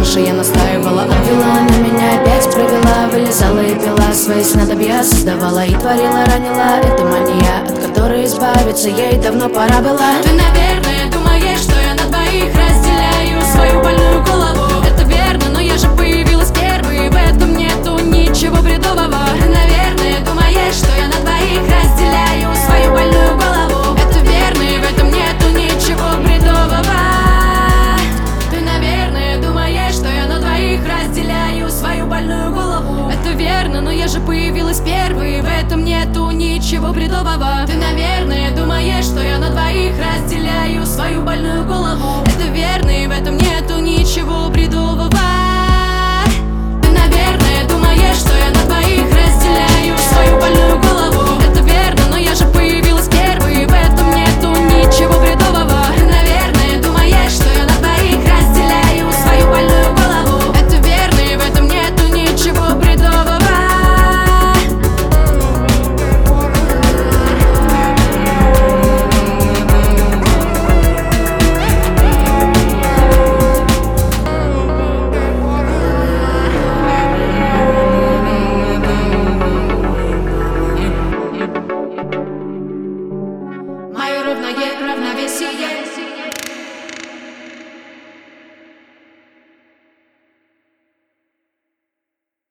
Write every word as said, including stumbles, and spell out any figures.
дальше я настаивала. Обвела на меня опять провела, вылезала и пила свои снадобья, создавала и творила, ранила. Это мания, от которой избавиться ей давно пора была. Ты, наверное, думаешь, что я на двоих разделяю свою больную голову. Это верно, но я же появилась первой, в этом нету ничего бредового. Ты, наверное, думаешь, что я на двоих разделяю свою больную голову. Это верно, и в этом нету ничего бредового. Ты, наверное, думаешь, что я на двоих разделяю свою больную голову. Это верно, но я же появилась первой, в этом нету ничего бредового. Ты, наверное, думаешь, что я на двоих разделяю свою больную голову. Это верно, и в этом нету ничего бредового. Ты, наверное, думаешь, что я на двоих разделяю свою больную голову. Это верно, но я же появилась первой, в этом нету ничего бредового. Ты, наверное, думаешь, что я на двоих разделяю свою больную голову. Это верно, и в этом нету ничего бредового. Мое ровное равновесие.